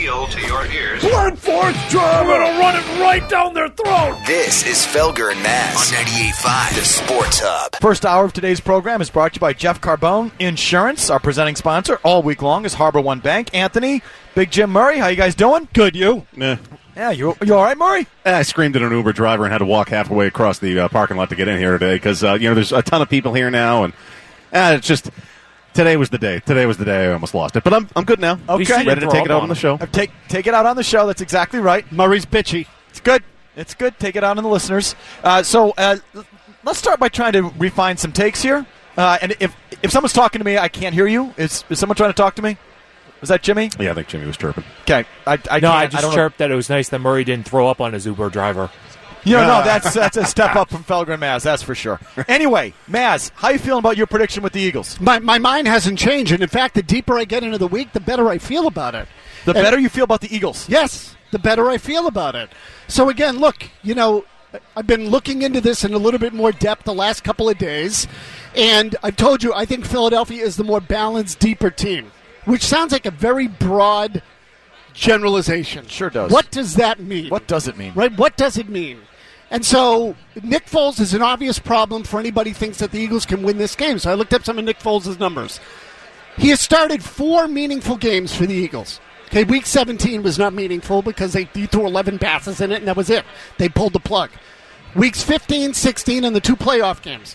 appeal to your ears. Blood force drive, I'm gonna run it right down their throat. This is Felger and Mazz on 98.5, the Sports Hub. First hour of today's program is brought to you by Jeff Carbone Insurance. Our presenting sponsor all week long is Harbor One Bank. Anthony, Big Jim Murray, how you guys doing? Good, you? Yeah, you all right, Murray? I screamed at an Uber driver and had to walk halfway across the parking lot to get in here today because, there's a ton of people here now, and it's just... Today was the day. I almost lost it. But I'm good now. Okay. Ready to take it out on the show. Take it out on the show. That's exactly right. Murray's bitchy. It's good. Take it out on the listeners. So let's start by trying to refine some takes here. And if someone's talking to me, I can't hear you. Is someone trying to talk to me? Was that Jimmy? Yeah, I think Jimmy was chirping. Okay. I just chirped that it was nice that Murray didn't throw up on his Uber driver. No, that's a step up from Felger and Mazz, that's for sure. Anyway, Mazz, how you feeling about your prediction with the Eagles? My mind hasn't changed, and in fact, the deeper I get into the week, the better I feel about it. The better you feel about the Eagles? Yes, the better I feel about it. So again, look, I've been looking into this in a little bit more depth the last couple of days, and I've told you I think Philadelphia is the more balanced, deeper team, which sounds like a very broad generalization. Sure does. What does that mean? What does it mean? Right, what does it mean? And so Nick Foles is an obvious problem for anybody who thinks that the Eagles can win this game. So I looked up some of Nick Foles' numbers. He has started 4 meaningful games for the Eagles. Okay, week 17 was not meaningful because he threw 11 passes in it, and that was it. They pulled the plug. Weeks 15, 16, and the 2 playoff games.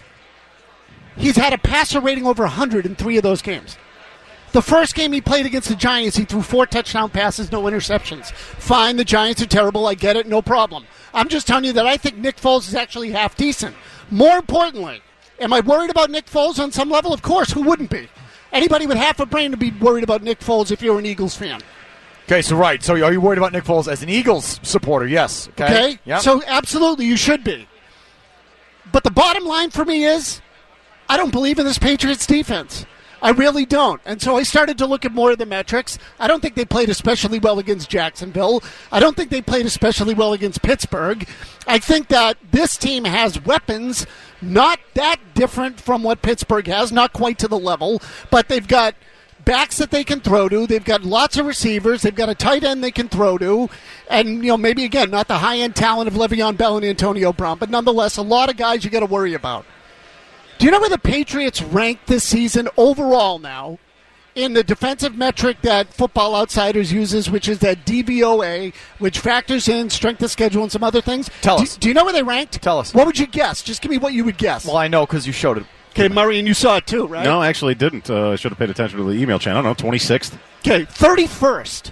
He's had a passer rating over 100 in 3 of those games. The first game he played against the Giants, he threw 4 touchdown passes, no interceptions. Fine, the Giants are terrible. I get it, no problem. I'm just telling you that I think Nick Foles is actually half decent. More importantly, am I worried about Nick Foles on some level? Of course, who wouldn't be? Anybody with half a brain would be worried about Nick Foles if you're an Eagles fan. Okay, so are you worried about Nick Foles as an Eagles supporter? Yes. Okay? Yep. So absolutely, you should be. But the bottom line for me is, I don't believe in this Patriots defense. I really don't. And so I started to look at more of the metrics. I don't think they played especially well against Jacksonville. I don't think they played especially well against Pittsburgh. I think that this team has weapons not that different from what Pittsburgh has, not quite to the level, but they've got backs that they can throw to. They've got lots of receivers. They've got a tight end they can throw to. And, maybe, again, not the high-end talent of Le'Veon Bell and Antonio Brown, but nonetheless, a lot of guys you got to worry about. Do you know where the Patriots rank this season overall now in the defensive metric that Football Outsiders uses, which is that DVOA, which factors in strength of schedule and some other things? Tell us. Do you know where they ranked? Tell us. What would you guess? Just give me what you would guess. Well, I know because you showed it. Okay, Murray, and you saw it too, right? No, I actually didn't. I should have paid attention to the email channel. I don't know, 26th. Okay, 31st.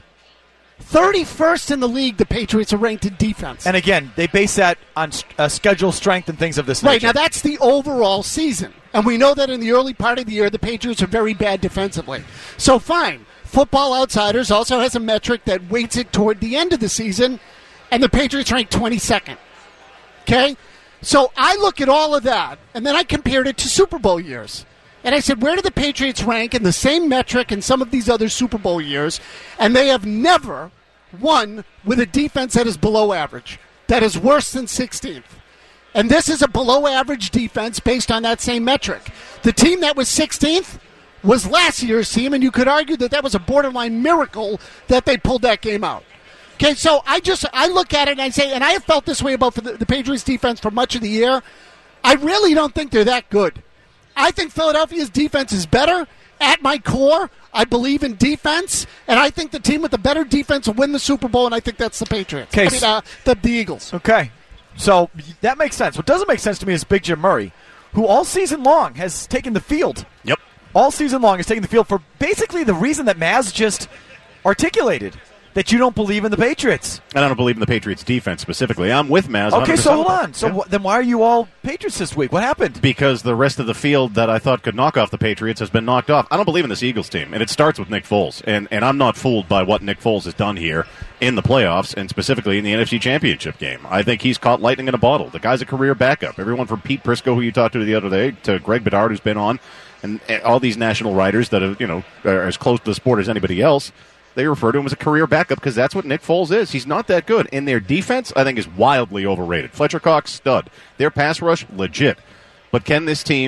31st in the league, the Patriots are ranked in defense. And again, they base that on schedule strength and things of this nature. Right, now that's the overall season. And we know that in the early part of the year, the Patriots are very bad defensively. So fine. Football Outsiders also has a metric that weights it toward the end of the season, and the Patriots rank 22nd. Okay? So I look at all of that, and then I compared it to Super Bowl years. And I said, where do the Patriots rank in the same metric in some of these other Super Bowl years? And they have never won with a defense that is below average, that is worse than 16th. And this is a below-average defense based on that same metric. The team that was 16th was last year's team, and you could argue that that was a borderline miracle that they pulled that game out. Okay, so I look at it and I say, and I have felt this way about the Patriots defense for much of the year, I really don't think they're that good. I think Philadelphia's defense is better. At my core, I believe in defense, and I think the team with the better defense will win the Super Bowl, and I think that's the Patriots. Okay, the Eagles. Okay, so that makes sense. What doesn't make sense to me is Big Jim Murray, who all season long has taken the field. Yep. All season long has taken the field for basically the reason that Mazz just articulated, that you don't believe in the Patriots. And I don't believe in the Patriots defense specifically. I'm with Mazz. Okay, so hold on. Yeah. So then why are you all Patriots this week? What happened? Because the rest of the field that I thought could knock off the Patriots has been knocked off. I don't believe in this Eagles team, and it starts with Nick Foles. And I'm not fooled by what Nick Foles has done here in the playoffs, and specifically in the NFC Championship game. I think he's caught lightning in a bottle. The guy's a career backup. Everyone from Pete Prisco, who you talked to the other day, to Greg Bedard, who's been on, and all these national writers that are as close to the sport as anybody else, they refer to him as a career backup because that's what Nick Foles is. He's not that good. And their defense, I think, is wildly overrated. Fletcher Cox, stud. Their pass rush, legit. But can this team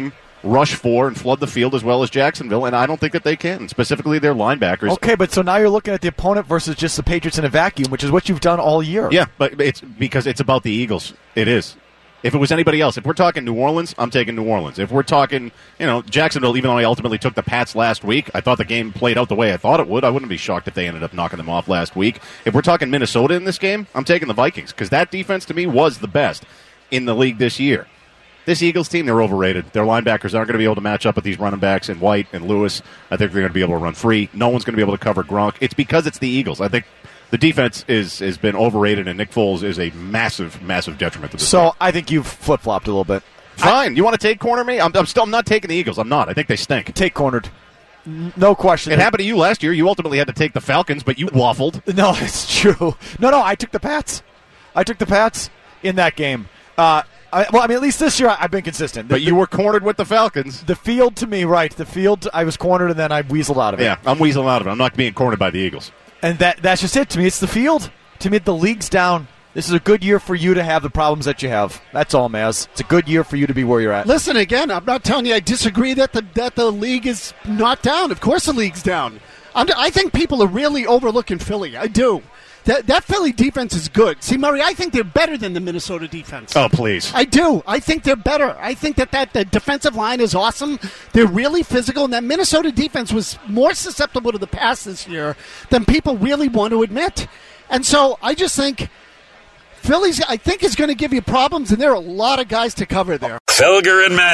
rush for and flood the field as well as Jacksonville, and I don't think that they can, specifically their linebackers. Okay, but so now you're looking at the opponent versus just the Patriots in a vacuum, which is what you've done all year. Yeah, but it's because it's about the Eagles. It is. If it was anybody else, if we're talking New Orleans, I'm taking New Orleans. If we're talking, Jacksonville, even though I ultimately took the Pats last week, I thought the game played out the way I thought it would. I wouldn't be shocked if they ended up knocking them off last week. If we're talking Minnesota in this game, I'm taking the Vikings because that defense to me was the best in the league this year. This Eagles team, they're overrated. Their linebackers aren't going to be able to match up with these running backs in White and Lewis. I think they're going to be able to run free. No one's going to be able to cover Gronk. It's because it's the Eagles. I think the defense has been overrated, and Nick Foles is a massive, massive detriment to this team. I think you've flip-flopped a little bit. Fine. You want to take corner me? I'm not taking the Eagles. I'm not. I think they stink. Take cornered. No question. It happened to you last year. You ultimately had to take the Falcons, but you waffled. No, it's true. No, I took the Pats. I took the Pats in that game. At least this year I've been consistent. But you were cornered with the Falcons. The field to me, right. The field, I was cornered, and then I weaseled out of it. Yeah, I'm weaseling out of it. I'm not being cornered by the Eagles. And that's just it. To me, it's the field. To me, the league's down. This is a good year for you to have the problems that you have. That's all, Maz. It's a good year for you to be where you're at. Listen, again, I'm not telling you I disagree that the league is not down. Of course the league's down. I think people are really overlooking Philly. I do. That Philly defense is good. See, Murray, I think they're better than the Minnesota defense. Oh, please. I do. I think they're better. I think that the defensive line is awesome. They're really physical, and that Minnesota defense was more susceptible to the pass this year than people really want to admit. And so I just think Philly's, I think, is going to give you problems, and there are a lot of guys to cover there. Felger and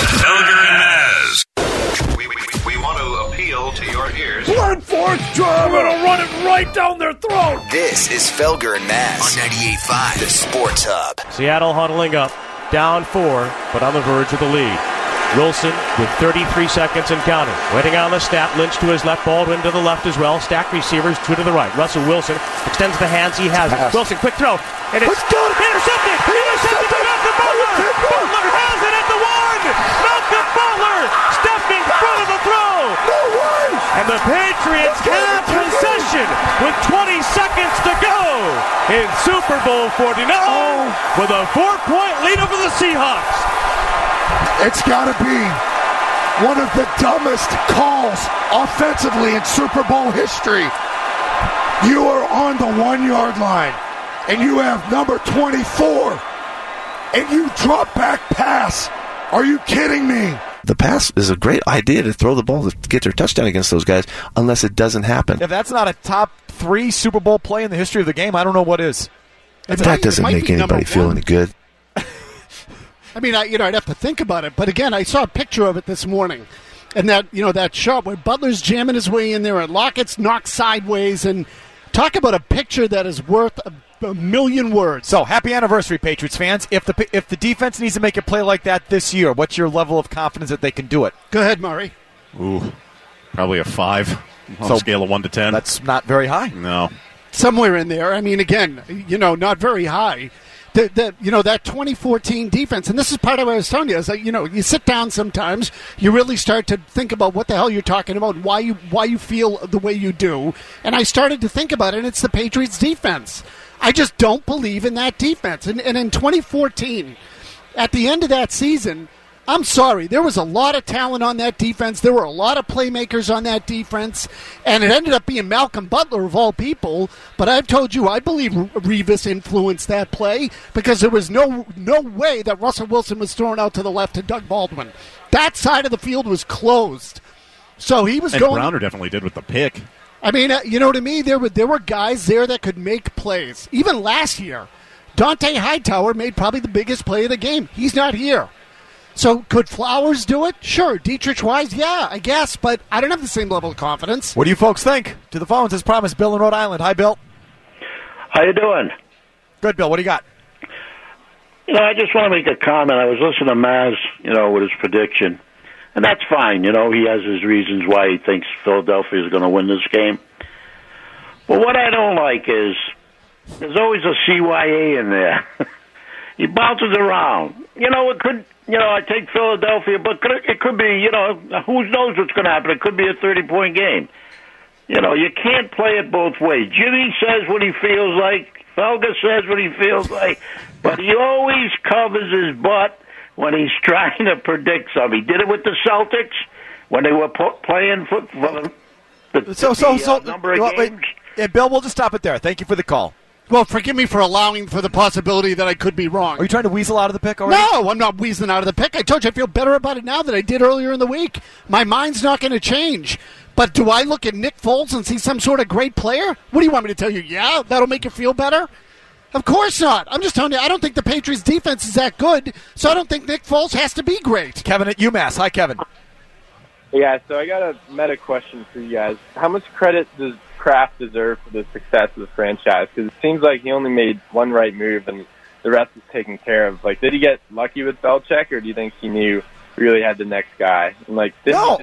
Maz. We want to appeal to your ears. Blood force drive. I'm going to run it right down their throat. This is Felger and Maz on 98.5, the Sports Hub. Seattle huddling up, down 4, but on the verge of the lead. Wilson with 33 seconds and counting. Waiting on the snap. Lynch to his left, Baldwin to the left as well. Stack receivers, 2 to the right. Russell Wilson extends the hands. He has it. Wilson, quick throw. And it's intercepted. Intercepted by Malcolm Butler. Butler has it at the 1. Malcolm Butler stepped in front of the throw. No way. And the Patriots have possession with 20 seconds to go in Super Bowl 49 with a 4-point lead over the Seahawks. It's got to be one of the dumbest calls offensively in Super Bowl history. You are on the 1-yard line, and you have number 24, and you drop back pass. Are you kidding me? The pass is a great idea to throw the ball to get their touchdown against those guys, unless it doesn't happen. If that's not a top 3 Super Bowl play in the history of the game, I don't know what is. That doesn't make anybody feel any good. I mean, I'd have to think about it. But again, I saw a picture of it this morning. And that shot where Butler's jamming his way in there and Lockett's knocked sideways. And talk about a picture that is worth a million words. So, happy anniversary, Patriots fans. If the defense needs to make a play like that this year, what's your level of confidence that they can do it? Go ahead, Murray. Ooh, probably a 5 on a scale of 1 to 10. That's not very high. No. Somewhere in there. I mean, again, not very high. That 2014 defense, and this is part of what I was telling you, is that, you sit down sometimes, you really start to think about what the hell you're talking about and why you feel the way you do. And I started to think about it, and it's the Patriots defense. I just don't believe in that defense. And in 2014, at the end of that season, I'm sorry, there was a lot of talent on that defense. There were a lot of playmakers on that defense, and it ended up being Malcolm Butler of all people. But I've told you, I believe Revis influenced that play because there was no way that Russell Wilson was thrown out to the left to Doug Baldwin. That side of the field was closed. So he was going. Browner definitely did with the pick. I mean, to me, there were guys there that could make plays. Even last year, Dante Hightower made probably the biggest play of the game. He's not here. So could Flowers do it? Sure. Dietrich Wise? Yeah, I guess. But I don't have the same level of confidence. What do you folks think? To the phones, as promised, Bill in Rhode Island. Hi, Bill. How you doing? Good, Bill. What do you got? I just want to make a comment. I was listening to Maz, with his prediction. And that's fine. He has his reasons why he thinks Philadelphia is going to win this game. But what I don't like is there's always a CYA in there. He bounces around. It could... I take Philadelphia, but it could be, who knows what's going to happen. It could be a 30-point game. You can't play it both ways. Jimmy says what he feels like. Felger says what he feels like. But he always covers his butt when he's trying to predict something. He did it with the Celtics when they were playing for the number of games. Yeah, Bill, we'll just stop it there. Thank you for the call. Well, forgive me for allowing for the possibility that I could be wrong. Are you trying to weasel out of the pick already? No, I'm not weaseling out of the pick. I told you I feel better about it now than I did earlier in the week. My mind's not going to change. But do I look at Nick Foles and see some sort of great player? What do you want me to tell you? Yeah, that'll make you feel better? Of course not. I'm just telling you, I don't think the Patriots' defense is that good, so I don't think Nick Foles has to be great. Kevin at UMass. Hi, Kevin. Yeah, so I got a meta question for you guys. How much credit does Kraft deserve for the success of the franchise? Because it seems like he only made one right move and the rest is taken care of. Like, did he get lucky with Belichick, or do you think he knew he really had the next guy? And no.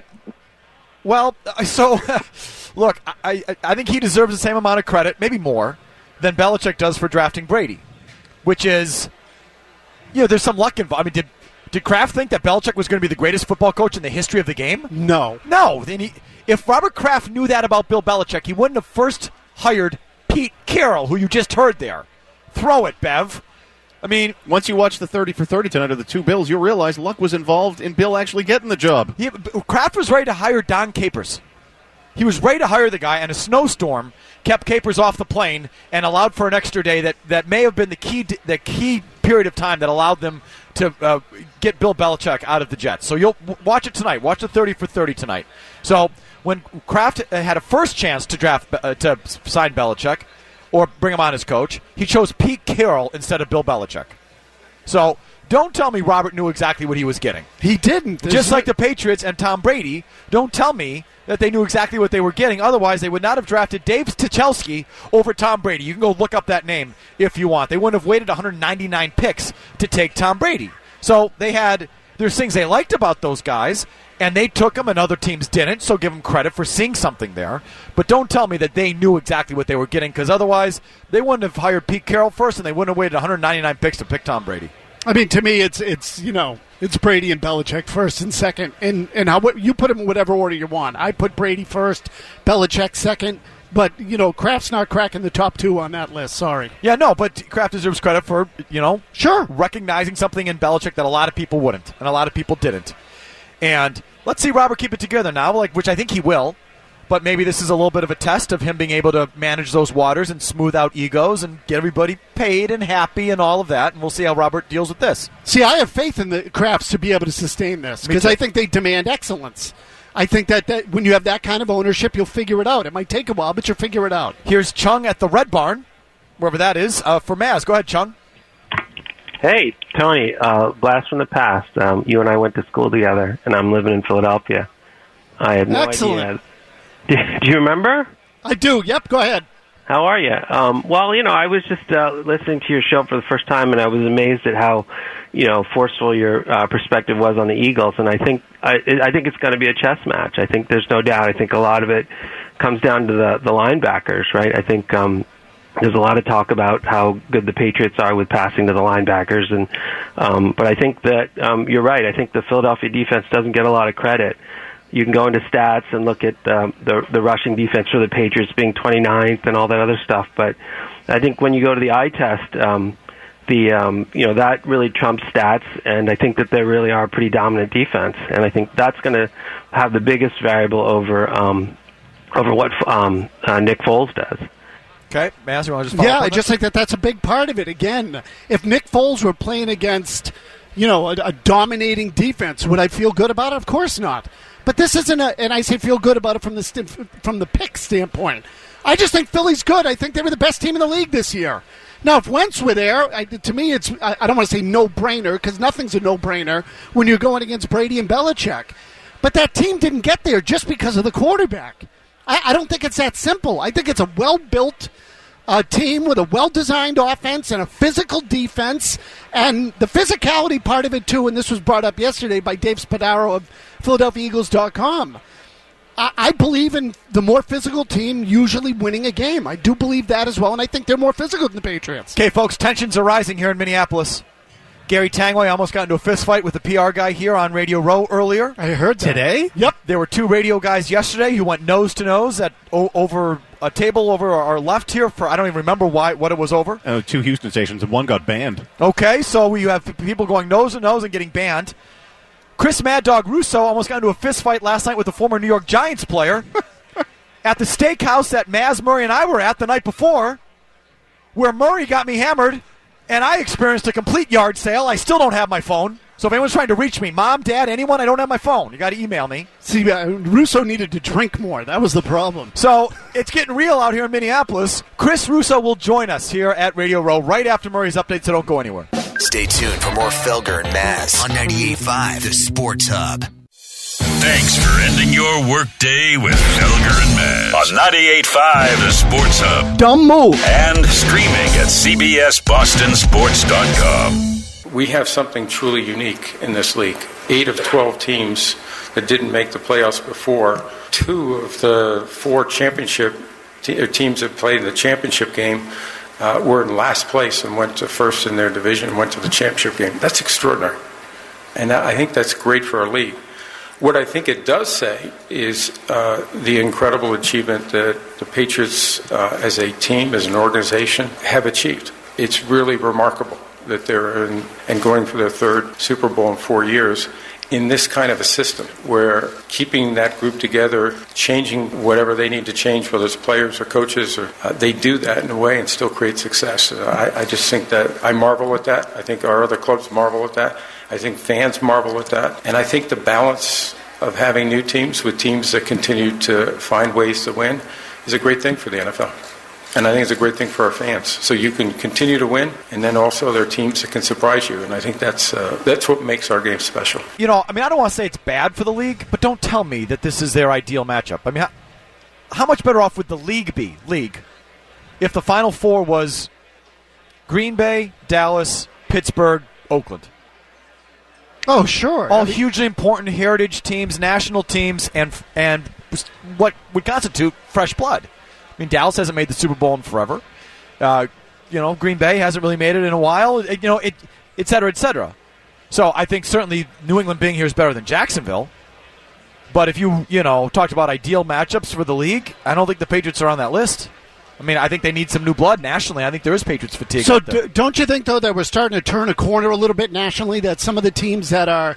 Well, so, look, I think he deserves the same amount of credit, maybe more, than Belichick does for drafting Brady, which is, there's some luck involved. I mean, did Kraft think that Belichick was going to be the greatest football coach in the history of the game? No. No. If Robert Kraft knew that about Bill Belichick, he wouldn't have first hired Pete Carroll, who you just heard there. Throw it, Bev. I mean, once you watch the 30 for 30 tonight of the two Bills, you'll realize luck was involved in Bill actually getting the job. Kraft was ready to hire Don Capers. He was ready to hire the guy, and a snowstorm kept Capers off the plane and allowed for an extra day that may have been the key period of time that allowed them to get Bill Belichick out of the Jets. So you'll watch it tonight. Watch the 30 for 30 tonight. So when Kraft had a first chance to to sign Belichick or bring him on as coach, he chose Pete Carroll instead of Bill Belichick. So don't tell me Robert knew exactly what he was getting. He didn't. Just like the Patriots and Tom Brady, don't tell me that they knew exactly what they were getting. Otherwise, they would not have drafted Dave Tuchelski over Tom Brady. You can go look up that name if you want. They wouldn't have waited 199 picks to take Tom Brady. So there's things they liked about those guys, and they took them and other teams didn't, so give them credit for seeing something there. But don't tell me that they knew exactly what they were getting, because otherwise they wouldn't have hired Pete Carroll first, and they wouldn't have waited 199 picks to pick Tom Brady. I mean, to me, it's Brady and Belichick first and second, and how you put them in whatever order you want. I put Brady first, Belichick second, but Kraft's not cracking the top two on that list. Sorry. Yeah, no, but Kraft deserves credit for sure recognizing something in Belichick that a lot of people wouldn't, and a lot of people didn't. And let's see Robert keep it together now, which I think he will. But maybe this is a little bit of a test of him being able to manage those waters and smooth out egos and get everybody paid and happy and all of that. And we'll see how Robert deals with this. See, I have faith in the Krafts to be able to sustain this because I think they demand excellence. I think that when you have that kind of ownership, you'll figure it out. It might take a while, but you'll figure it out. Here's Chung at the Red Barn, wherever that is, for Maz. Go ahead, Chung. Hey, Tony, blast from the past. You and I went to school together, and I'm living in Philadelphia. I had no idea. Do you remember? I do. Yep, go ahead. How are you? Well, I was just listening to your show for the first time, and I was amazed at how, forceful your perspective was on the Eagles. And I think it's going to be a chess match. I think there's no doubt. I think a lot of it comes down to the linebackers, right? I think there's a lot of talk about how good the Patriots are with passing to the linebackers, and but I think that you're right. I think the Philadelphia defense doesn't get a lot of credit. You can go into stats and look at the rushing defense for the Patriots being 29th and all that other stuff. But I think when you go to the eye test, that really trumps stats, and I think that they really are a pretty dominant defense. And I think that's going to have the biggest variable over what Nick Foles does. Okay, Mass, you want to just follow up on I just think that's a big part of it. Again, if Nick Foles were playing against, a dominating defense, would I feel good about it? Of course not. But this isn't and I say feel good about it from the pick standpoint. I just think Philly's good. I think they were the best team in the league this year. Now, if Wentz were there, to me, I don't want to say no-brainer, because nothing's a no-brainer when you're going against Brady and Belichick. But that team didn't get there just because of the quarterback. I don't think it's that simple. I think it's a well-built team with a well-designed offense and a physical defense, and the physicality part of it, too, and this was brought up yesterday by Dave Spadaro of PhiladelphiaEagles.com. I believe in the more physical team usually winning a game. I do believe that as well, and I think they're more physical than the Patriots. Okay, folks, tensions are rising here in Minneapolis. Gary Tangway almost got into a fist fight with the PR guy here on Radio Row earlier. I heard that. Today? Yep. There were 2 radio guys yesterday who went nose to nose at over a table over our left here for I don't even remember what it was over. 2 Houston stations, and one got banned. Okay, so we have people going nose to nose and getting banned. Chris Mad Dog Russo almost got into a fist fight last night with a former New York Giants player at the steakhouse that Maz Murray and I were at the night before, where Murray got me hammered, and I experienced a complete yard sale. I still don't have my phone. So if anyone's trying to reach me, Mom, Dad, anyone, I don't have my phone. You got to email me. See, Russo needed to drink more. That was the problem. So it's getting real out here in Minneapolis. Chris Russo will join us here at Radio Row right after Murray's update, so don't go anywhere. Stay tuned for more Felger and Maz on 98.5 The Sports Hub. Thanks for ending your workday with Felger and Maz on 98.5 The Sports Hub. Dumb move. And streaming at CBSBostonSports.com. We have something truly unique in this league. 8 of 12 teams that didn't make the playoffs before, 2 of the 4 championship teams that played in the championship game were in last place and went to first in their division and went to the championship game. That's extraordinary. And I think that's great for our league. What I think it does say is the incredible achievement that the Patriots as a team, as an organization, have achieved. It's really remarkable that they're and going for their 3rd Super Bowl in 4 years in this kind of a system where keeping that group together, changing whatever they need to change, whether it's players or coaches, or they do that in a way and still create success. I just think that I marvel at that. I think our other clubs marvel at that. I think fans marvel at that. And I think the balance of having new teams with teams that continue to find ways to win is a great thing for the NFL. And I think it's a great thing for our fans. So you can continue to win, and then also there are teams that can surprise you. And I think that's what makes our game special. You know, I mean, I don't want to say it's bad for the league, but don't tell me that this is their ideal matchup. I mean, how much better off would the league be, if the Final Four was Green Bay, Dallas, Pittsburgh, Oakland? Oh, sure. All hugely important heritage teams, national teams, and what would constitute fresh blood. I mean, Dallas hasn't made the Super Bowl in forever. Green Bay hasn't really made it in a while. Et cetera, et cetera. So I think certainly New England being here is better than Jacksonville. But if you talked about ideal matchups for the league, I don't think the Patriots are on that list. I mean, I think they need some new blood nationally. I think there is Patriots fatigue. So don't you think, though, that we're starting to turn a corner a little bit nationally, that some of the teams that are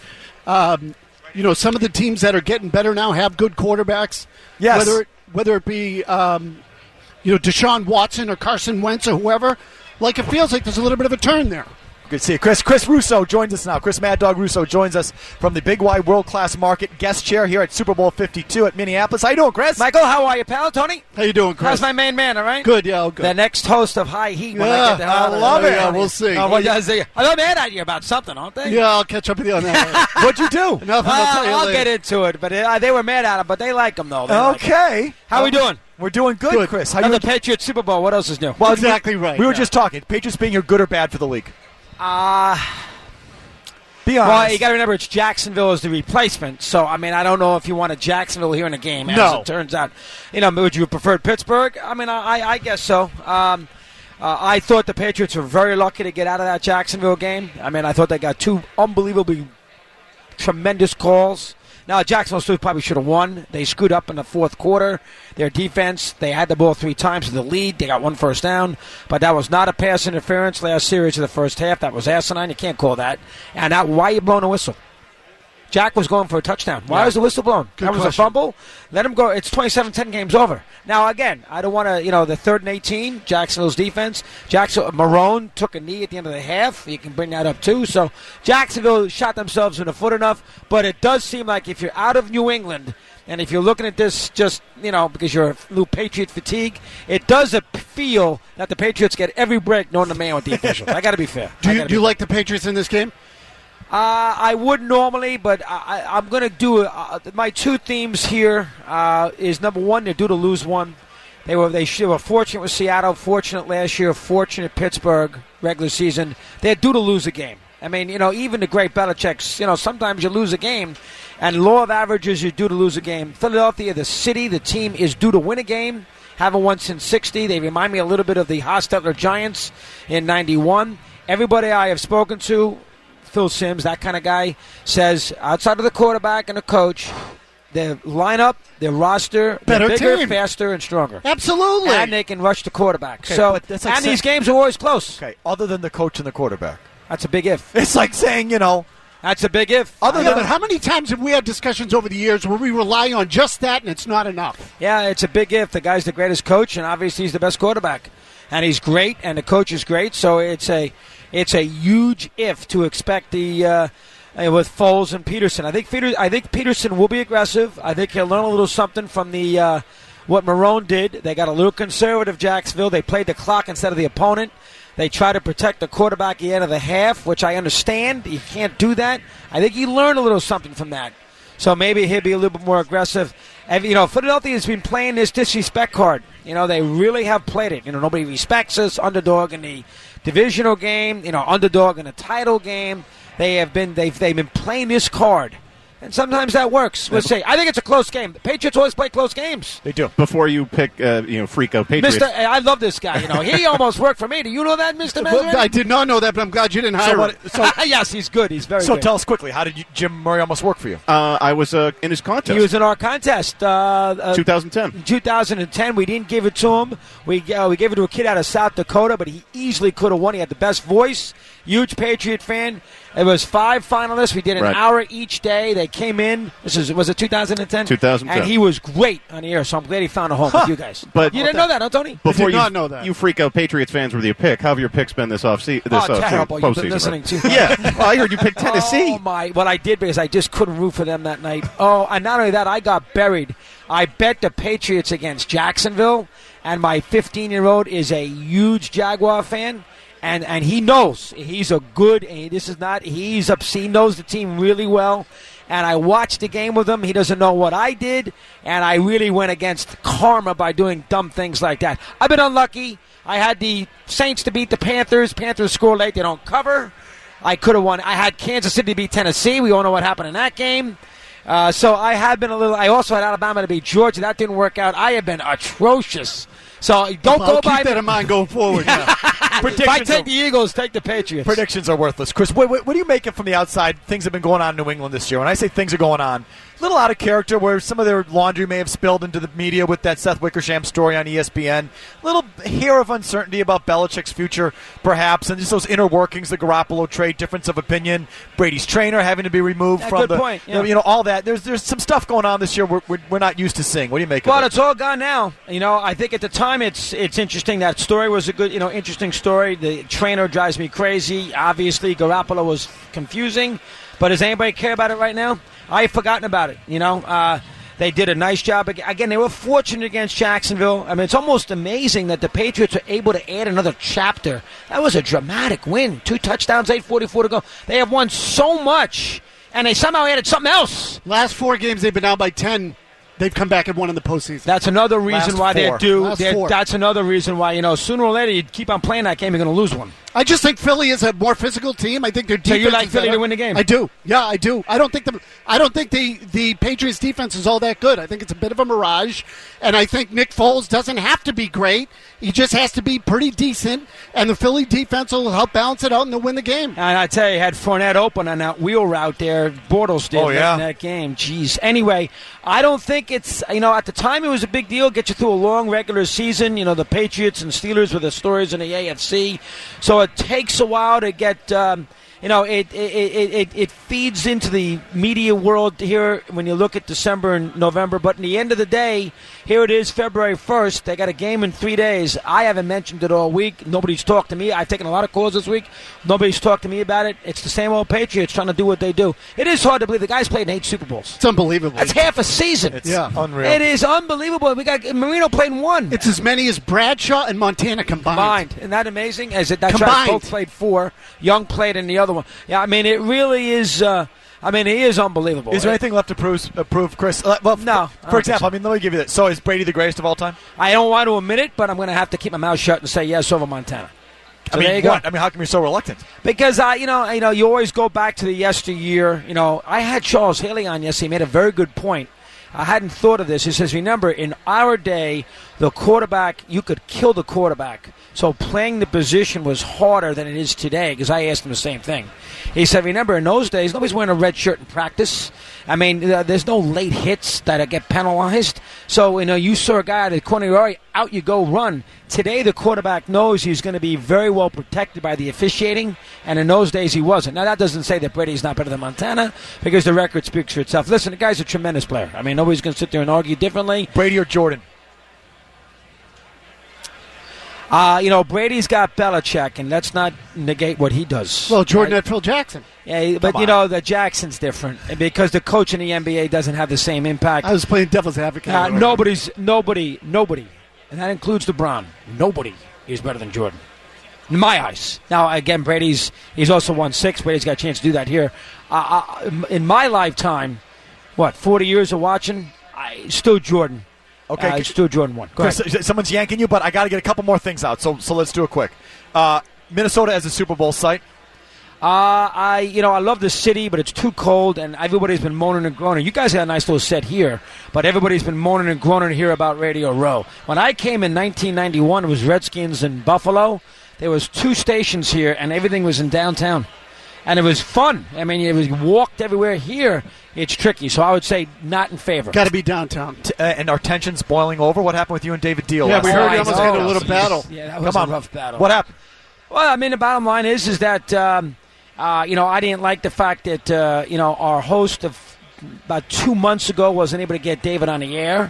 some of the teams that are getting better now have good quarterbacks? Yes. Whether it be Deshaun Watson or Carson Wentz or whoever, like it feels like there's a little bit of a turn there. Good to see you. Chris Russo joins us now. Chris Mad Dog Russo joins us from the Big Y World Class Market guest chair here at Super Bowl 52 at Minneapolis. How you doing, Chris? Michael, how are you, pal? Tony? How you doing, Chris? How's my main man, all right? Good, yeah, good. The next host of High Heat. When I get there. I love it. Yeah, we'll see. They're mad at you about something, aren't they? Yeah, I'll catch up with you on that. What'd you do? Nothing, I'll tell you I'll later. get into it, but they were mad at him, but they like him, though. Okay. How we doing? We're doing good, Chris. How the Patriots Super Bowl. What else is new? Well, exactly right. We were just talking. Patriots being here, good or bad for the league? Be honest. Well, you got to remember it's Jacksonville as the replacement. So, I mean, I don't know if you wanted Jacksonville here in a game. As it turns out, would you have preferred Pittsburgh? I mean, I guess so. I thought the Patriots were very lucky to get out of that Jacksonville game. I mean, I thought they got 2 unbelievably tremendous calls. Now, Jacksonville still probably should have won. They screwed up in the 4th quarter. Their defense, they had the ball 3 times to the lead. They got 1 first down. But that was not a pass interference last series of the first half. That was asinine. You can't call that. And now, why are you blowing a whistle? Jack was going for a touchdown. Why was the whistle blown? Good that was question. a fumble. Let him go. It's 27-10, game's over. Now, again, I don't want to, the 3rd and 18, Jacksonville's defense. Marone took a knee at the end of the half. You can bring that up, too. So Jacksonville shot themselves in the foot enough. But it does seem like if you're out of New England, and if you're looking at this just, because you're a little Patriot fatigue, it does feel that the Patriots get every break known to man with the officials. I got to be fair. Do you like the Patriots in this game? I would normally, but I'm going to do my 2 themes here. Is number 1, they're due to lose one. They were fortunate with Seattle, fortunate last year, fortunate Pittsburgh regular season. They're due to lose a game. I mean, even the great Belichick's, sometimes you lose a game, and law of averages, you're due to lose a game. Philadelphia, the city, the team is due to win a game. Haven't won since '60. They remind me a little bit of the Hostetler Giants in '91. Everybody I have spoken to Phil Simms, that kind of guy, says outside of the quarterback and the coach, their lineup, their roster, they're bigger, faster, and stronger. Absolutely. And they can rush the quarterback. Okay, so, but that's like and these games are always close. Okay, other than the coach and the quarterback. That's a big if. It's like saying, that's a big if. But how many times have we had discussions over the years where we rely on just that and it's not enough? Yeah, it's a big if. The guy's the greatest coach, and obviously he's the best quarterback. And he's great, and the coach is great, so it's a huge if to expect the with Foles and Peterson. I think Peterson will be aggressive. I think he'll learn a little something from the what Marrone did. They got a little conservative, Jacksonville. They played the clock instead of the opponent. They try to protect the quarterback at the end of the half, which I understand. You can't do that. I think he learned a little something from that. So maybe he'll be a little bit more aggressive. And, Philadelphia has been playing this disrespect card. They really have played it. Nobody respects us. Underdog in the divisional game. Underdog in the title game. They've been playing this card. And sometimes that works. Let's say I think it's a close game. The Patriots always play close games. They do. Before you pick, Freako Patriots. I love this guy. He almost worked for me. Do you know that, Mr. Messenger? I did not know that, but I'm glad you didn't hire him. Yes, he's good. He's very good. So tell us quickly, how did Jim Murray almost work for you? I was in his contest. He was in our contest. 2010. 2010. We didn't give it to him. We gave it to a kid out of South Dakota, but he easily could have won. He had the best voice. Huge Patriot fan. It was 5 finalists. We did an hour each day. They came in. Was it 2010? 2010. And he was great on the air, so I'm glad he found a home with you guys. But you didn't know that, huh, Tony? Before I did not know that. You Freako Patriots fans were the pick. How have your picks been this postseason? Terrible. You've been listening to Yeah. Well, I heard you picked Tennessee. Oh, my. What I did because I just couldn't root for them that night. Oh, and not only that, I got buried. I bet the Patriots against Jacksonville, and my 15-year-old is a huge Jaguar fan. And he knows he's a good. He knows the team really well. And I watched the game with him. He doesn't know what I did, and I really went against karma by doing dumb things like that. I've been unlucky. I had the Saints to beat the Panthers. Panthers score late. They don't cover. I could have won. I had Kansas City to beat Tennessee. We all know what happened in that game. So I have been a little. I also had Alabama to beat Georgia. That didn't work out. I have been atrocious. So don't go by. Keep that in mind going forward. If I take the Eagles, take the Patriots. Predictions are worthless. Chris, what do you make it from the outside? Things have been going on in New England this year. When I say things are going on, a little out of character where some of their laundry may have spilled into the media with that Seth Wickersham story on ESPN. A little hair of uncertainty about Belichick's future, perhaps, and just those inner workings, the Garoppolo trade, difference of opinion, Brady's trainer having to be removed from good point. Yeah. all that. There's some stuff going on this year we're not used to seeing. What do you make of it? Well, it's all gone now. I think at the time it's interesting. That story was a good, interesting story. The trainer drives me crazy. Obviously, Garoppolo was confusing. But does anybody care about it right now? I've forgotten about it. They did a nice job. Again, they were fortunate against Jacksonville. I mean, it's almost amazing that the Patriots were able to add another chapter. That was a dramatic win. 2 touchdowns, 8:44 to go. They have won so much, and they somehow added something else. Last 4 games, they've been down by 10. They've come back and won in the postseason. That's another reason why they're due. Last 4. That's another reason why, sooner or later you keep on playing that game, you're going to lose one. I just think Philly is a more physical team. I think their defense. So you like is Philly better. to win the game? I do. Yeah, I do. I don't think the Patriots defense is all that good. I think it's a bit of a mirage, and I think Nick Foles doesn't have to be great. He just has to be pretty decent, and the Philly defense will help balance it out and they'll win the game. And I tell you, had Fournette open on that wheel route there, Bortles did in that game. Jeez. Anyway, I don't think it's, at the time it was a big deal, get you through a long regular season. The Patriots and Steelers were the stories in the AFC. So it takes a while to get, it feeds into the media world here when you look at December and November. But in the end of the day, here it is, February 1st. They got a game in 3 days. I haven't mentioned it all week. Nobody's talked to me. I've taken a lot of calls this week. Nobody's talked to me about it. It's the same old Patriots trying to do what they do. It is hard to believe the guy's played in 8 Super Bowls. It's unbelievable. That's half a season. It's unreal. It is unbelievable. We got Marino played in 1. It's as many as Bradshaw and Montana combined. Isn't that amazing? That's right. Both played 4. Young played in the other one. Yeah, I mean, it really is. He is unbelievable. Is there anything left to prove, Chris? No. For example, let me give you this. So is Brady the greatest of all time? I don't want to admit it, but I'm going to have to keep my mouth shut and say yes over Montana. So there you go. What? I mean, how come you're so reluctant? Because you always go back to the yesteryear. I had Charles Haley on yesterday. He made a very good point. I hadn't thought of this. He says, remember, in our day, the quarterback, you could kill the quarterback. So playing the position was harder than it is today, because I asked him the same thing. He said, remember, in those days, nobody's wearing a red shirt in practice. I mean, there's no late hits that get penalized. So, you saw a guy at the corner, all right, out you go, run. Today, the quarterback knows he's going to be very well protected by the officiating, and in those days, he wasn't. Now, that doesn't say that Brady's not better than Montana, because the record speaks for itself. Listen, the guy's a tremendous player. I mean, nobody's going to sit there and argue differently. Brady or Jordan? Brady's got Belichick, and let's not negate what he does. Well, Jordan had Phil Jackson. Yeah, but the Jackson's different because the coach in the NBA doesn't have the same impact. I was playing devil's advocate. Nobody, and that includes LeBron. Nobody is better than Jordan, in my eyes. Now, again, he's also won 6. Brady's got a chance to do that here. In my lifetime, 40 years of watching, still Jordan. Okay, still Jordan 1. Go Chris, ahead. someone's yanking you, but I got to get a couple more things out. So let's do it quick. Minnesota as a Super Bowl site. I love the city, but it's too cold, and everybody's been moaning and groaning. You guys got a nice little set here, but everybody's been moaning and groaning here about Radio Row. When I came in 1991, it was Redskins in Buffalo. There was 2 stations here, and everything was in downtown. And it was fun. I mean, it was walked everywhere. Here, it's tricky. So I would say not in favor. Got to be downtown. And are tensions boiling over? What happened with you and David Deal? Yeah, we heard you almost had a little battle. Yeah, that was a rough battle. What happened? Well, I mean, the bottom line is that, I didn't like the fact that, our host of about 2 months ago wasn't able to get David on the air.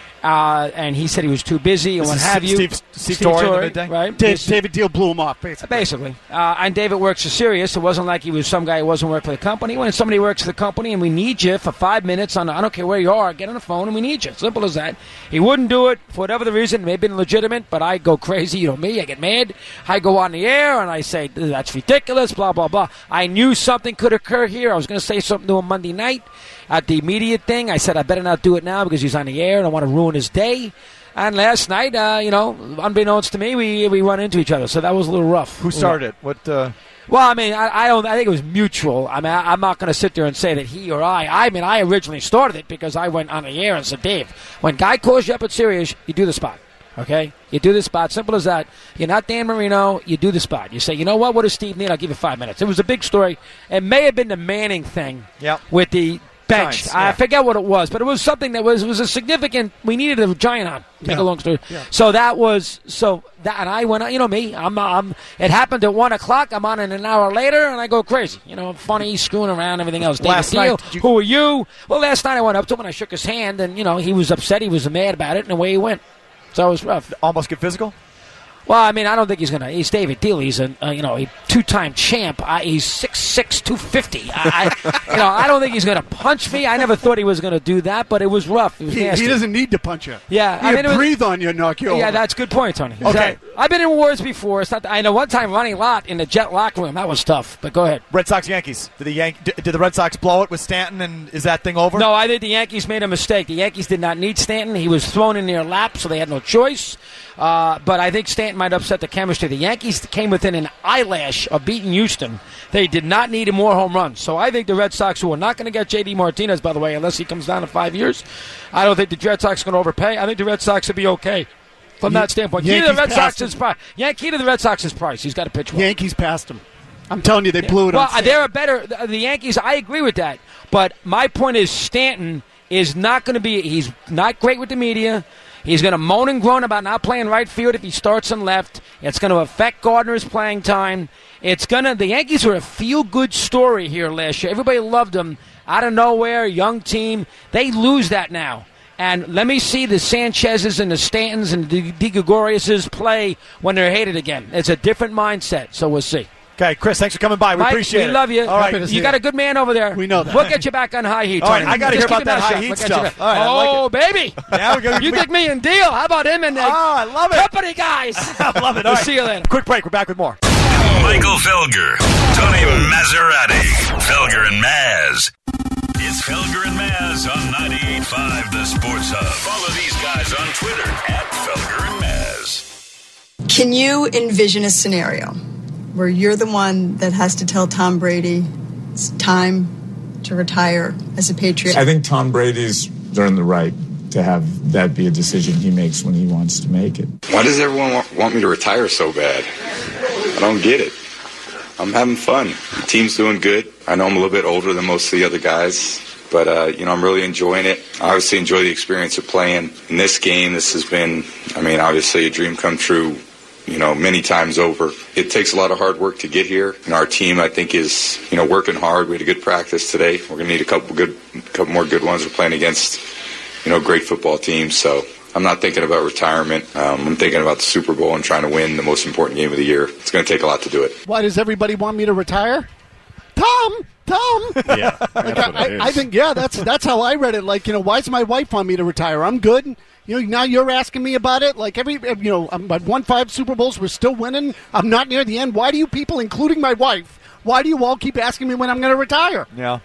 And he said he was too busy and what have you. Steve Torrey in the midday? Right? David Deal blew him off, basically. And David works for Sirius. It wasn't like he was some guy who wasn't working for the company. When somebody works for the company and we need you for 5 minutes, I don't care where you are, get on the phone and we need you. Simple as that. He wouldn't do it for whatever the reason. It may have been legitimate, but I go crazy. You know me. I get mad. I go on the air and I say, that's ridiculous, blah, blah, blah. I knew something could occur here. I was going to say something to him Monday night at the media thing. I said I better not do it now because he's on the air and I want to ruin his day. And last night, unbeknownst to me, we run into each other. So that was a little rough. Who started it? What? Well, I mean, I think it was mutual. I mean, I'm not going to sit there and say that he or I. I mean, I originally started it because I went on the air and said, Dave, when Guy calls you up at Sirius, you do the spot. Okay? You do the spot. Simple as that. You're not Dan Marino. You do the spot. You say, you know what? What does Steve need? I'll give you 5 minutes. It was a big story. It may have been the Manning thing with the bench. I forget what it was, but it was something that was a significant. We needed a giant on. Make a long story. Yeah. So that was and I went. You know me. I'm. It happened at 1 o'clock. I'm on it an hour later, and I go crazy. Funny, screwing around, everything else. Last David night, Deal, who are you? Well, last night I went up to him and I shook his hand, and he was upset. He was mad about it, and away he went. So it was rough. Almost get physical. Well, I mean, I don't think he's gonna. He's David Deal. He's a 2-time champ. He's 6'6", 250. I don't think he's gonna punch me. I never thought he was gonna do that, but it was rough. It was nasty. He doesn't need to punch you. Yeah, He'll breathe on you and knock you over. Yeah, that's a good point, Tony. Okay, I've been in wars before. It's not. I know one time Ronnie Lott in the Jet locker room. That was tough. But go ahead. Red Sox Yankees. Did the Red Sox blow it with Stanton? And is that thing over? No, I think the Yankees made a mistake. The Yankees did not need Stanton. He was thrown in their lap, so they had no choice. But I think Stanton might upset the chemistry. The Yankees came within an eyelash of beating Houston. They did not need more home runs. So I think the Red Sox, who are not going to get J.D. Martinez, by the way, unless he comes down in 5 years, I don't think the Red Sox are going to overpay. I think the Red Sox will be okay from that standpoint. Key to the Red Sox is price. He's got to pitch well. Yankees passed him. I'm telling you, they blew it on Stanton. They're better. The Yankees, I agree with that. But my point is Stanton is not going to be – he's not great with the media. He's going to moan and groan about not playing right field if he starts in left. It's going to affect Gardner's playing time. The Yankees were a feel-good story here last year. Everybody loved them. Out of nowhere, young team. They lose that now. And let me see the Sanchez's and the Stantons and the DeGregoriuses play when they're hated again. It's a different mindset, so we'll see. Okay, Chris, thanks for coming by. We Mike, appreciate it. We love you. All right. You got a good man over there. We know that. We'll get you back on high heat. All right, Tony. I got to hear about that high heat stuff. All right, baby. Yeah, you think me and Deal? How about him and I love it. company guys? I love it. We'll see you later. Quick break. We're back with more. Michael Felger, Tony Maserati, Felger and Maz. It's Felger and Maz on 98.5 The Sports Hub. Follow these guys on Twitter @Felger and Maz. Can you envision a scenario where you're the one that has to tell Tom Brady it's time to retire as a Patriot? I think Tom Brady's earned the right to have that be a decision he makes when he wants to make it. Why does everyone want me to retire so bad? I don't get it. I'm having fun. The team's doing good. I know I'm a little bit older than most of the other guys, but, I'm really enjoying it. I obviously enjoy the experience of playing in this game. This has been, obviously a dream come true, many times over. It takes a lot of hard work to get here, and our team, I think, is, working hard. We had a good practice today. We're going to need a couple more good ones. We're playing against, great football teams, so I'm not thinking about retirement. I'm thinking about the Super Bowl and trying to win the most important game of the year. It's going to take a lot to do it. Why does everybody want me to retire? Tom! Yeah, I think, that's how I read it. Like, why does my wife want me to retire? I'm good. Now you're asking me about it. Like, I've won 5 Super Bowls. We're still winning. I'm not near the end. Why do you people, including my wife, why do you all keep asking me when I'm going to retire? Yeah.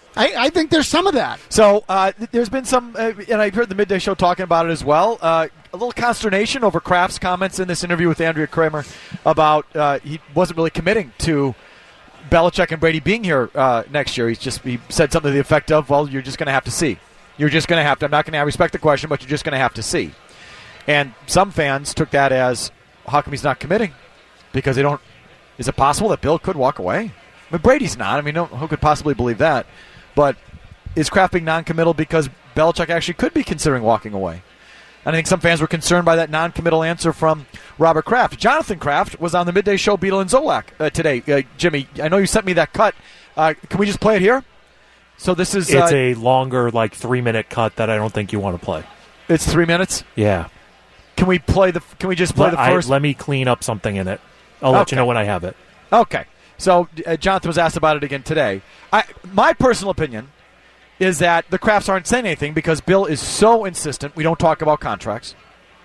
I think there's some of that. So there's been some, and I've heard the Midday Show talking about it as well, a little consternation over Kraft's comments in this interview with Andrea Kramer about he wasn't really committing to Belichick and Brady being here next year. He said something to the effect of, well, you're just going to have to see. You're just going to have to. I'm not going to respect the question, but you're just going to have to see. And some fans took that as, how come he's not committing? Because they don't. Is it possible that Bill could walk away? I mean, Brady's not. Who could possibly believe that? But is Kraft being non-committal because Belichick actually could be considering walking away? And I think some fans were concerned by that non-committal answer from Robert Kraft. Jonathan Kraft was on the Midday Show, Beadle and Zolak today. Jimmy, I know you sent me that cut. Can we just play it here? So this is... It's a longer, 3-minute cut that I don't think you want to play. It's 3 minutes? Yeah. Can we just play the first... Let me clean up something in it. I'll let you know when I have it. Okay. So Jonathan was asked about it again today. My personal opinion is that the Krafts aren't saying anything because Bill is so insistent we don't talk about contracts.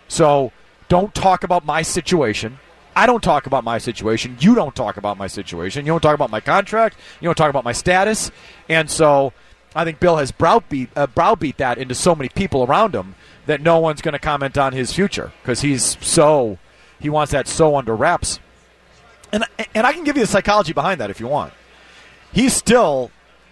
So don't talk about my situation. I don't talk about my situation. You don't talk about my situation. You don't talk about my contract. You don't talk about my status. And so I think Bill has browbeat that into so many people around him that no one's going to comment on his future because he wants that so under wraps. And I can give you the psychology behind that if you want. He still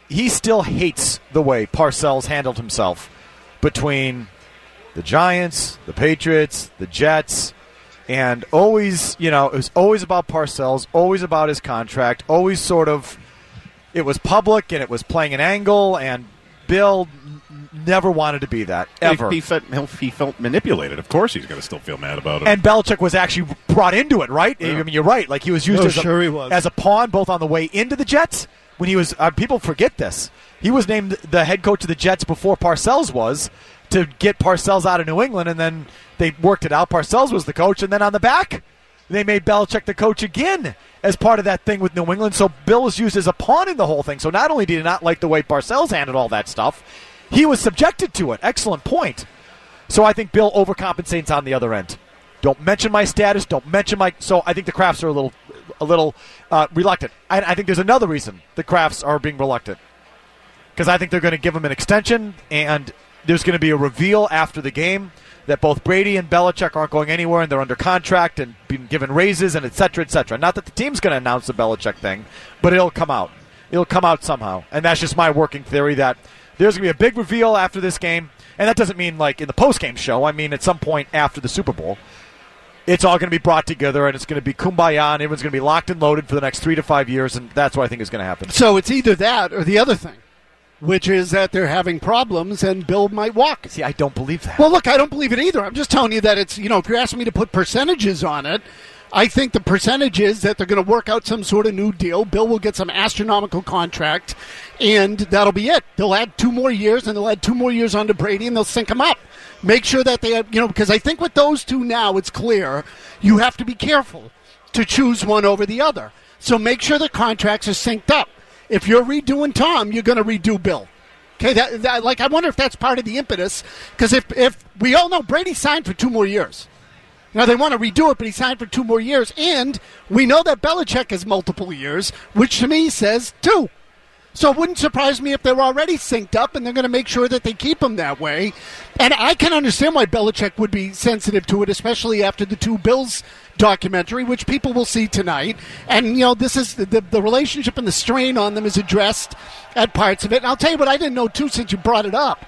hates the way Parcells handled himself between the Giants, the Patriots, the Jets, and always, it was always about Parcells, always about his contract, always sort of, it was public and it was playing an angle, and Bill never wanted to be that, ever. He felt manipulated. Of course he's going to still feel mad about it. And Belichick was actually brought into it, right? Yeah. You're right. Like, he was used as a pawn both on the way into the Jets. When he was, people forget this. He was named the head coach of the Jets before Parcells was to get Parcells out of New England, and then they worked it out. Parcells was the coach, and then on the back, they made Belichick the coach again as part of that thing with New England. So Bill was used as a pawn in the whole thing. So not only did he not like the way Parcells handled all that stuff, he was subjected to it. Excellent point. So I think Bill overcompensates on the other end. Don't mention my status. Don't mention my. So I think the Krafts are a little reluctant. I think there's another reason the Krafts are being reluctant, because I think they're going to give him an extension, and there's going to be a reveal after the game that both Brady and Belichick aren't going anywhere, and they're under contract and being given raises, and et cetera, et cetera. Not that the team's going to announce the Belichick thing, but it'll come out. It'll come out somehow, and that's just my working theory that there's going to be a big reveal after this game, and that doesn't mean like in the post-game show. I mean at some point after the Super Bowl. It's all going to be brought together, and it's going to be kumbaya, and everyone's going to be locked and loaded for the next 3 to 5 years, and that's what I think is going to happen. So it's either that or the other thing, which is that they're having problems and Bill might walk. See, I don't believe that. Well, look, I don't believe it either. I'm just telling you that it's, if you're asking me to put percentages on it, I think the percentage is that they're going to work out some sort of new deal. Bill will get some astronomical contract, and that'll be it. They'll add 2 more years, and they'll add 2 more years onto Brady, and they'll sync him up. Make sure that they have, because I think with those two now, it's clear you have to be careful to choose one over the other. So make sure the contracts are synced up. If you're redoing Tom, you're going to redo Bill. Okay, I wonder if that's part of the impetus, because if we all know Brady signed for 2 more years. Now, they want to redo it, but he signed for 2 more years, and we know that Belichick has multiple years, which to me says 2. So it wouldn't surprise me if they're already synced up, and they're going to make sure that they keep him that way. And I can understand why Belichick would be sensitive to it, especially after the 2 Bills documentary, which people will see tonight. And, this is the relationship and the strain on them is addressed at parts of it. And I'll tell you what I didn't know, too, since you brought it up.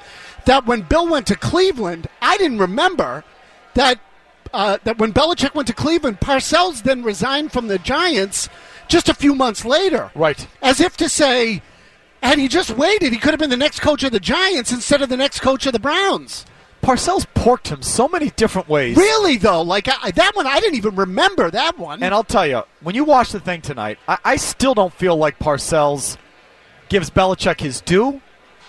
that when Bill went to Cleveland, I didn't remember that when Belichick went to Cleveland, Parcells then resigned from the Giants just a few months later. Right. As if to say, had he just waited, he could have been the next coach of the Giants instead of the next coach of the Browns. Parcells porked him so many different ways. Really, though? Like, that one, I didn't even remember that one. And I'll tell you, when you watch the thing tonight, I still don't feel like Parcells gives Belichick his due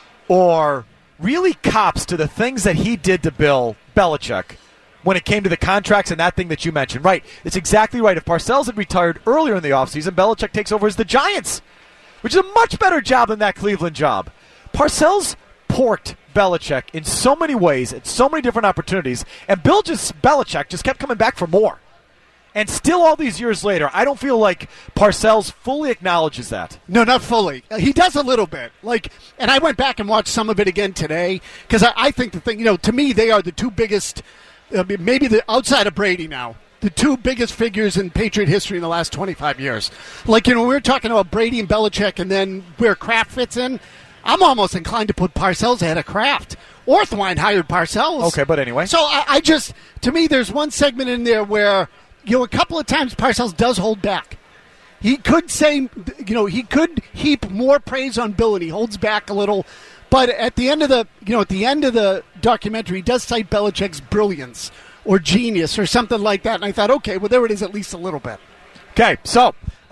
or really cops to the things that he did to Bill Belichick when it came to the contracts and that thing that you mentioned. Right. It's exactly right. If Parcells had retired earlier in the offseason, Belichick takes over as the Giants, which is a much better job than that Cleveland job. Parcells porked Belichick in so many ways at so many different opportunities, and Belichick just kept coming back for more. And still all these years later, I don't feel like Parcells fully acknowledges that. No, not fully. He does a little bit. And I went back and watched some of it again today, because I think the thing, to me, they are the two biggest, maybe outside of Brady now, the two biggest figures in Patriot history in the last 25 years. We were talking about Brady and Belichick and then where Kraft fits in, I'm almost inclined to put Parcells ahead of Kraft. Orthwein hired Parcells. Okay, but anyway. So I just, to me, there's one segment in there where, a couple of times Parcells does hold back. He could say, he could heap more praise on Bill, and he holds back a little. But at the end of the documentary, he does cite Belichick's brilliance or genius or something like that. And I thought, okay, well, there it is, at least a little bit. Okay, so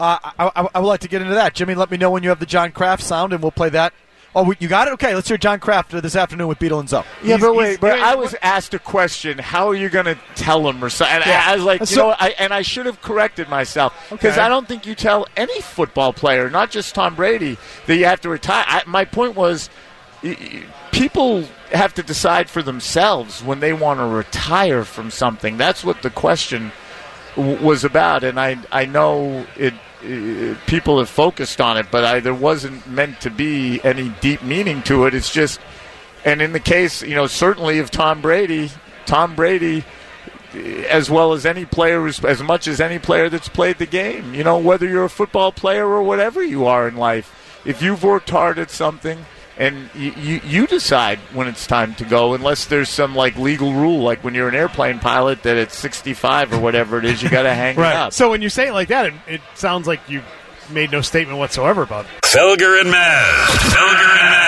I would like to get into that. Jimmy, let me know when you have the John Kraft sound, and we'll play that. Oh, you got it? Okay, let's hear John Kraft this afternoon with Beetle and Zoe. Yeah, but wait, I was asked a question. How are you going to tell him or something? And I was like, I should have corrected myself because I don't think you tell any football player, not just Tom Brady, that you have to retire. My point was people have to decide for themselves when they want to retire from something. That's what the question was about, and I know it. People have focused on it, but there wasn't meant to be any deep meaning to it. It's just, and in the case, certainly of Tom Brady, as well as any player, as much as any player that's played the game, whether you're a football player or whatever you are in life, if you've worked hard at something and you decide when it's time to go, unless there's some legal rule, like when you're an airplane pilot that at 65 or whatever it is, you got to hang right. it up. So when you say it like that, it sounds like you made no statement whatsoever about it. Felger and Maz.